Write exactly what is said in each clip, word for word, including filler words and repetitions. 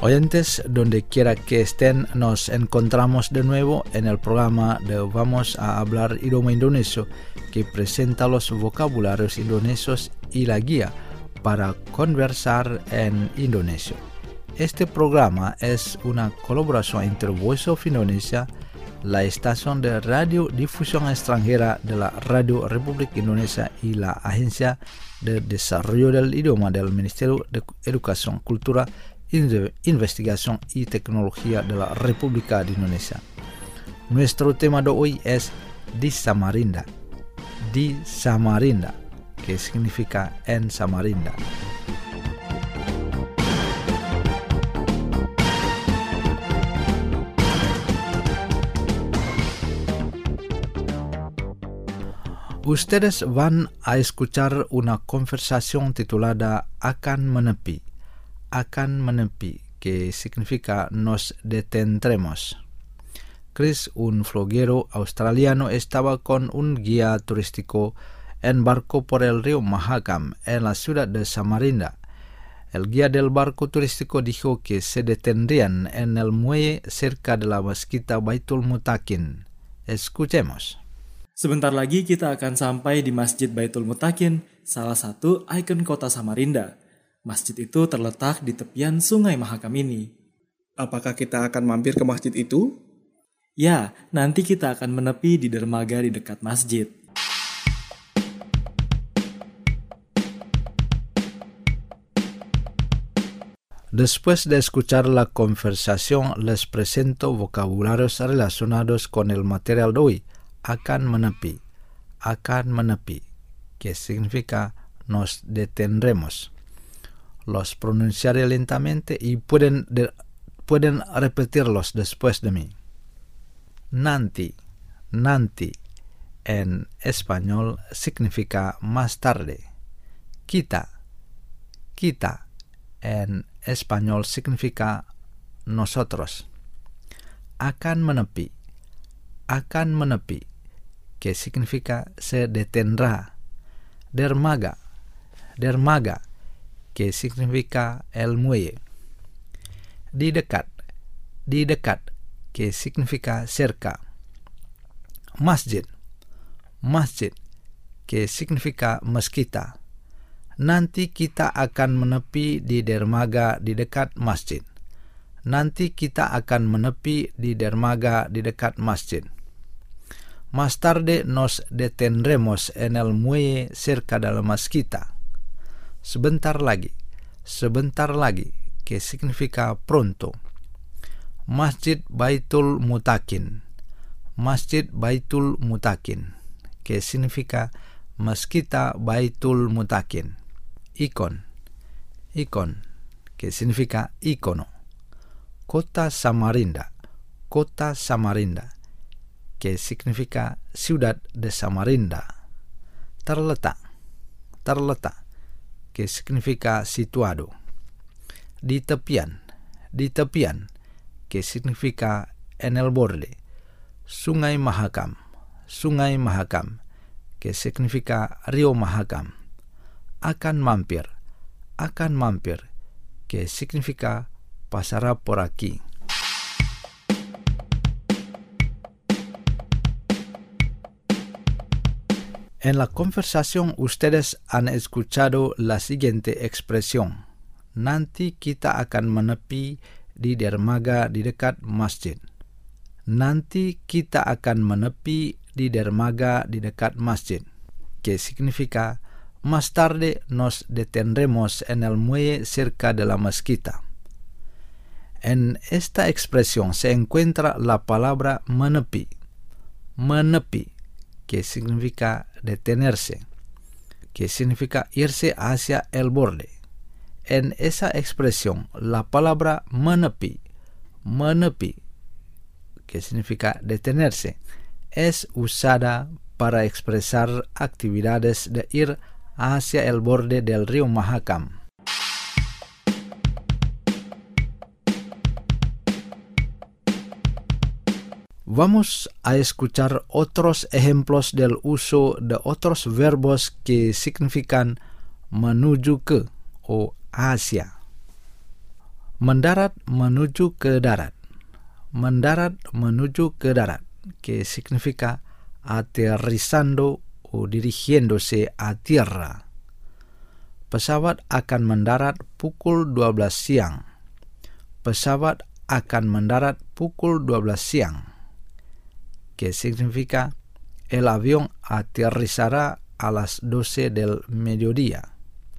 Oyentes, donde quiera que estén, nos encontramos de nuevo en el programa de Vamos a Hablar Idioma Indonesio, que presenta los vocabularios indonesios y la guía para conversar en indonesio. Este programa es una colaboración entre Voice of Indonesia, la estación de radiodifusión extranjera de la Radio Republik Indonesia y la Agencia de Desarrollo del Idioma del Ministerio de Educación, Cultura, Investigación y Tecnología de la República de Indonesia. Nuestro tema de hoy es Di Samarinda. Di Samarinda, que significa en Samarinda. Ustedes van a escuchar una conversación titulada Akan Menepi. Akan menepi, que significa nos detendremos. Chris, un floguero australiano, estaba con un guía turístico en barco por el río Mahakam en la ciudad de Samarinda. El guía del barco turístico dijo que se detendrían en el muelle cerca de la mezquita Baitul Mutakin. Escuchemos. Sebentar lagi kita akan sampai di Masjid Baitul Mutakin, salah satu ikon kota Samarinda. Masjid itu terletak di tepian Sungai Mahakam ini. Apakah kita akan mampir ke masjid itu? Ya, nanti kita akan menepi di dermaga di dekat masjid. Después de escuchar la conversación, les presento vocabularios relacionados con el material de hoy. Akan menepi. Akan menepi, que significa nos detendremos. Los pronunciaré lentamente y pueden, de, pueden repetirlos después de mí. Nanti, nanti, en español significa más tarde. Kita, kita, en español significa nosotros. Akan menepi, akan menepi, que significa se detendrá. Dermaga, dermaga, que significa el muelle. Di dekat, di dekat, que significa cerca. Masjid, masjid, que significa mezquita. Nanti kita akan menepi di dermaga di dekat masjid. Nanti kita akan menepi di dermaga di dekat masjid. Más tarde nos detendremos en el muelle cerca de la mezquita. Sebentar lagi, sebentar lagi, que significa pronto. Masjid Baitul Mutakin, Masjid Baitul Mutakin, que significa mezquita Baitul Mutakin. Ikon, ikon, que significa icono. Kota Samarinda, Kota Samarinda, que significa ciudad de Samarinda. Terletak, terletak, que significa situado. Di tepian, di tepian, que significa en el borde. Sungai Mahakam, Sungai Mahakam, que significa río Mahakam. Akan mampir, akan mampir, que significa pasará por aquí. En la conversación ustedes han escuchado la siguiente expresión. Nanti kita akan menepi di dermaga di dekat masjid. Nanti kita akan menepi di dermaga di dekat masjid, que significa más tarde nos detendremos en el muelle cerca de la mezquita. En esta expresión se encuentra la palabra menepi. Menepi, que significa detenerse, que significa irse hacia el borde. En esa expresión, la palabra menepi, menepi, que significa detenerse, es usada para expresar actividades de ir hacia el borde del río Mahakam. Vamos a escuchar otros ejemplos del uso de otros verbos que significan menuju ke o hacia. Mendarat menuju ke darat. Mendarat menuju ke darat, que significa aterrizando o dirigiéndose a tierra. Pesawat akan mendarat pukul dua belas siang. Pesawat akan mendarat pukul dua belas siang, que significa el avión aterrizará a las doce del mediodía.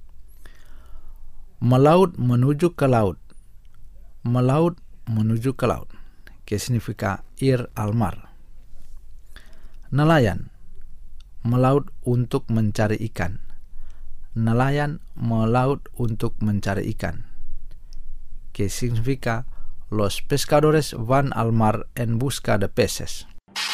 Melaut menuju ke laut. Melaut menuju ke laut, que significa ir al mar. Nelayan melaut untuk mencari ikan. Nelayan melaut untuk mencari ikan, que significa los pescadores van al mar en busca de peces.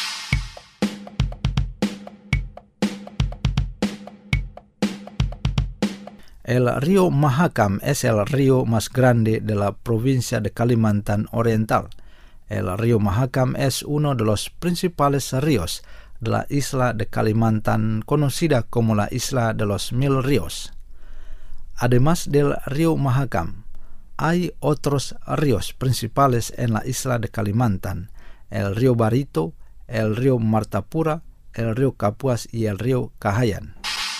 El río Mahakam es el río más grande de la provincia de Kalimantan Oriental. El río Mahakam es uno de los principales ríos de la isla de Kalimantan, conocida como la isla de los mil ríos. Además del río Mahakam, hay otros ríos principales en la isla de Kalimantan: el río Barito, el río Martapura, el río Kapuas y el río Kahayan.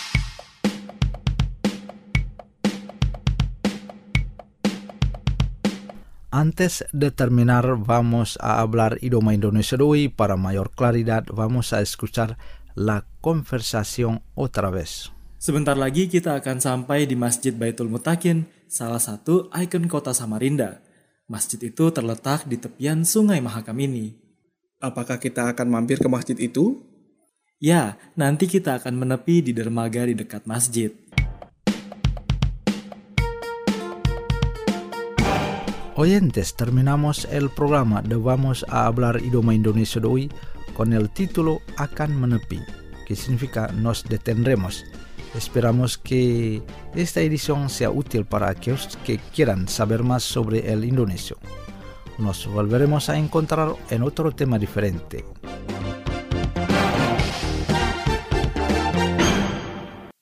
Antes de terminar, vamos a hablar idioma Indonesia de hoy. Para mayor claridad, vamos a escuchar la conversación otra vez. Sebentar lagi kita akan sampai di Masjid Baitul Mutakin, salah satu ikon kota Samarinda. Masjid itu terletak di tepian Sungai Mahakam ini. Apakah kita akan mampir ke masjid itu? Ya, nanti kita akan menepi di dermaga di dekat masjid. Oyentes, terminamos el programa de Vamos a hablar idioma Indonesia de hoy con el título Akan menepi, que significa nos detendremos. Esperamos que esta edición sea útil para aquellos que quieran saber más sobre el indonesio. Nos volveremos a encontrar en otro tema diferente.